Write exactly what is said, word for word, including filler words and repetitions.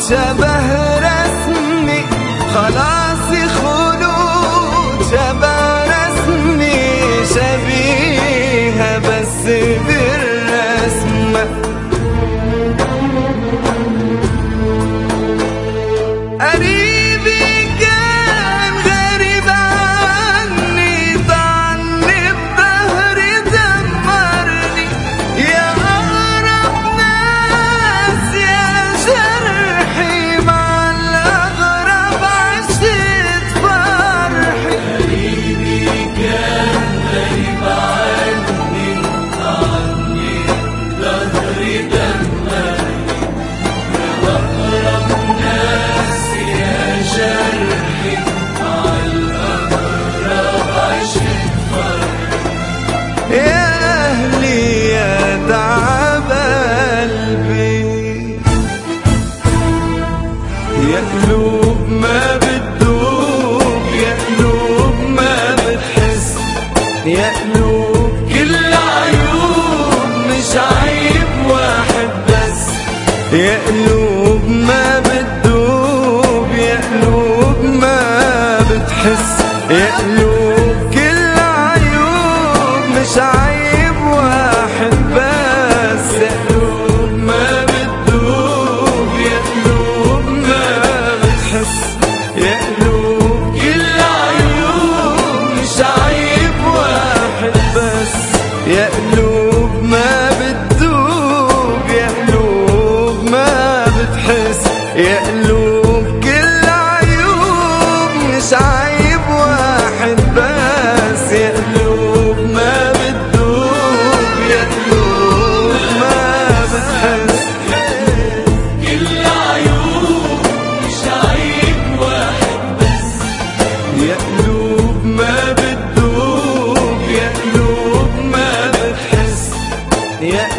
شبه رسمي، خلاص خلود شبه رسمي، شبيهة بس بالرسمة. قريبي كان غريب عني، ضعني بظهري دمرني، يا أقرب ناس يا جرحي، مع الأغرب عشت فرحي. قريبي كان غريب عني، ضعني بظهري دمرني، يا أقرب ناس يا جرحي، مع الأغرب عشت فرحي. يا أهلي يا تعب قلبي، يا قلوب ما بتدوب، يا قلوب ما بتحس، يا قلوب كل عيوب مش عيب واحد بس، يا قلوب ما بتدوب، يا قلوب ما بتحس، يا قلوب كل عيوب مش عيب واحد بس، يا قلوب ما بتدوب، يا قلوب ما بتحس، يا قلوب كل عيوب مش عيب واحد بس، يا قلوب ما بتدوب، يا قلوب ما بتحس، يا قلوب كل عيوب مش عيب واحد بس، يا قلوب ما بتدوب، يا قلوب ما بتحس. كل عيوب مش عيب واحد بس، يا قلوب ما بتدوب، يا قلوب ما بتحس، يا